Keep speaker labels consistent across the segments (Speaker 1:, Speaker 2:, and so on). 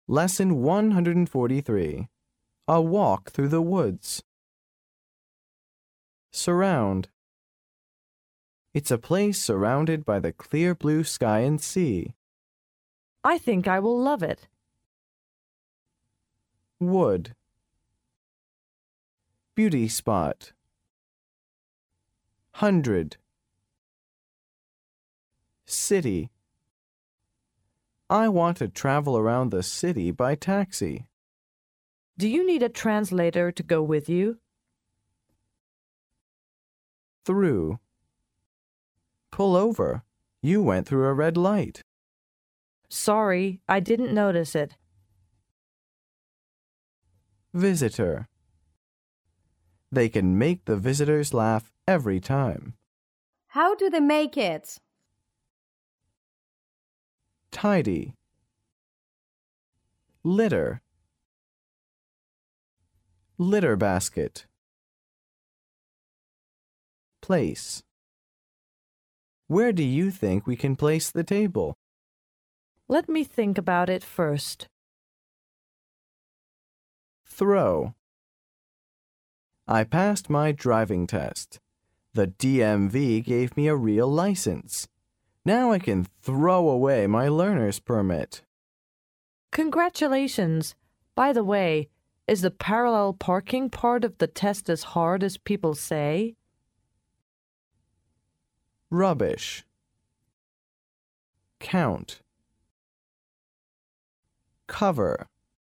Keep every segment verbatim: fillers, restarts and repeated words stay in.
Speaker 1: Lesson one hundred forty-three. A walk through the woods. Surround. It's a place surrounded by the clear blue sky and sea.
Speaker 2: I think I will love it.
Speaker 1: Wood. Beauty spot. Hundred. City. I want to travel around the city by taxi.
Speaker 2: Do you need a translator to go with you?
Speaker 1: Through. Pull over. You went through a red light.
Speaker 2: Sorry, I didn't notice it.
Speaker 1: Visitor. They can make the visitors laugh every time.
Speaker 3: How do they make it?
Speaker 1: Tidy. Litter. Litter basket. Place. Where do you think we can place the table?
Speaker 2: Let me think about it first.
Speaker 1: Throw. I passed my driving test. The D M V gave me a real license. Now I can throw away my learner's permit.
Speaker 2: Congratulations! By the way, is the parallel parking part of the test as hard as people say?
Speaker 1: Rubbish. Count. Cover.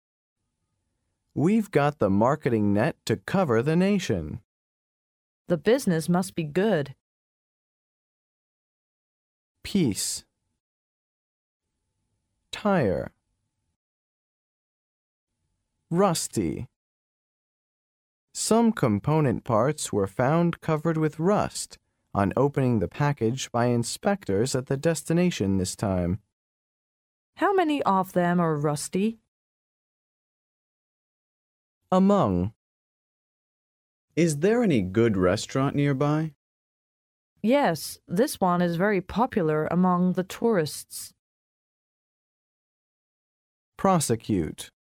Speaker 1: We've got the marketing net to cover the nation.
Speaker 2: The business must be good.
Speaker 1: Piece. Tire. Rusty. Some component parts were found covered with rust on opening the package by inspectors at the destination this time.
Speaker 2: How many of them are rusty?
Speaker 1: Among.
Speaker 4: Is there any good restaurant nearby?
Speaker 2: Yes, this one is very popular among the tourists.
Speaker 1: Prosecute.